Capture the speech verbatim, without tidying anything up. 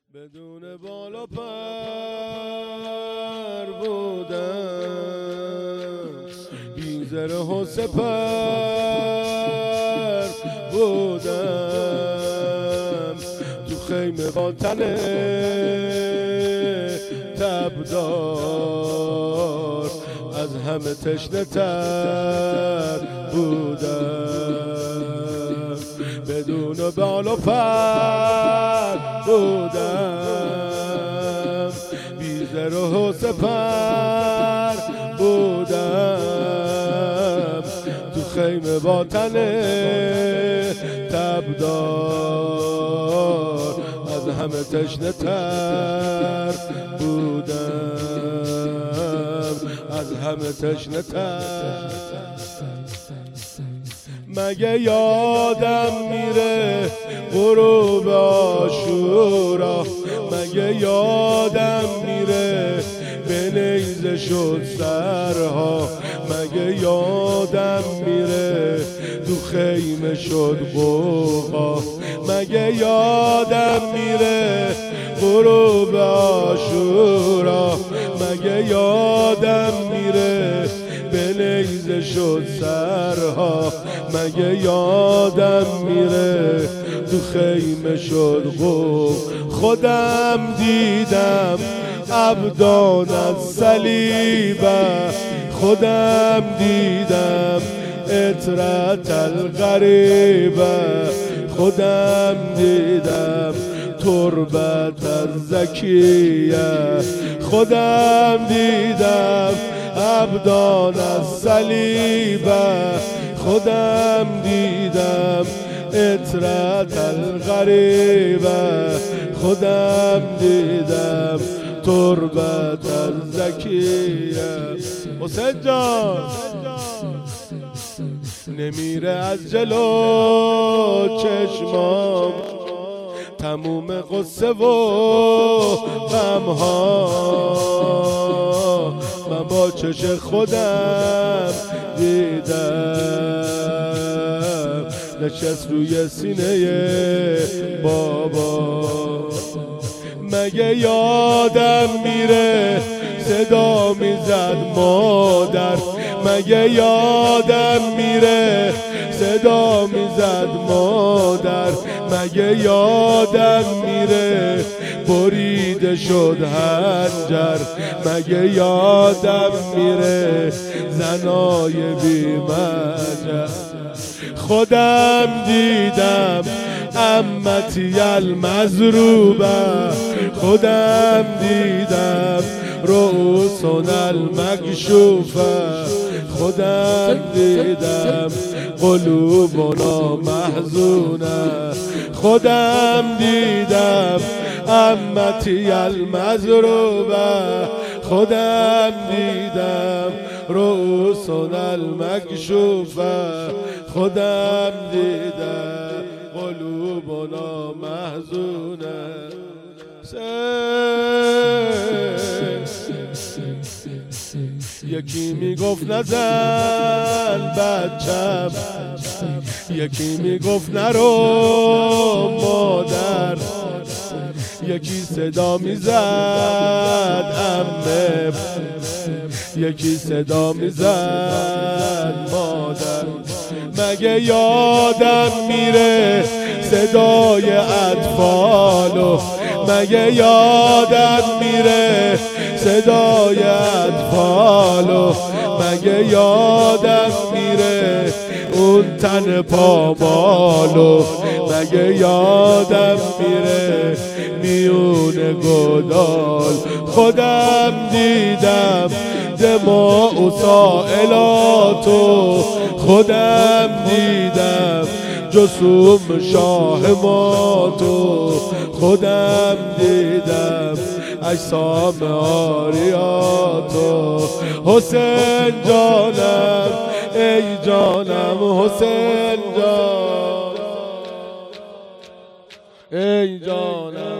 بدون بالا پر بودم، بی زره و سپر بودم، تو خیمه با تن تبدار از همه تشنه تر بودم، بدون بالا پر بودم، بی زره و سپر بودم، تو خیمه با تن تبدار از همه تشنه تر بودم، از همه تشنه تر. مگه یادم میره غروب عاشورا، مگه یادم میره به نیزه شد سرها، مگه یادم میره تو خیمه شد غوغا، مگه یادم میره غروب عاشورا، مگه یادم میره به نیزه شد سرها، مگه یادم میره تو خیمه شد غوغ. خودم دیدم ابدان از صلیبه، خودم دیدم اطرت الغریبه، خودم دیدم تربت از زکیه، خودم دیدم ابدان از صلیبه، خودم دیدم اطرت الغریبه، خودم دیدم تربت از زکیه. حسین جان نمیره از جلو چشمام تموم قصه و غمها، من با چش خودم دیدم نشست روی سینه بابا. مگه یادم میره صدا میزد مادر، مگه یادم میره صدا میزد مادر، مگه یادم میره بریده شد حنجر، مگه یادم میره زنای بی مجر. خودم دیدم امتی المضروبه، خودم دیدم رؤوسون المکشوفه، خودم دیدم قلوبنا محزونه، خودم دیدم امتی المضروبه، خودم دیدم رؤوسون المکشوفه، خودم دیدم قلوبنا محزونه. یکی میگفت نزن بچم، یکی میگفت نرو مادر، یکی صدا میزد عمه، یکی صدا میزد مادر. مگه یادم میره صدای اطفالو، مگه یادم میره صدای اطفالو، مگه یادم میره اون تن پامالو، مگه یادم میره میون گدال. خودم دیدم دماء و سائلاتو، خودم دیدم جسوم شاه ماتو، خودم دیدم اجسام آریاتو. حسین جانم ای جانم حسین جان، ای جانم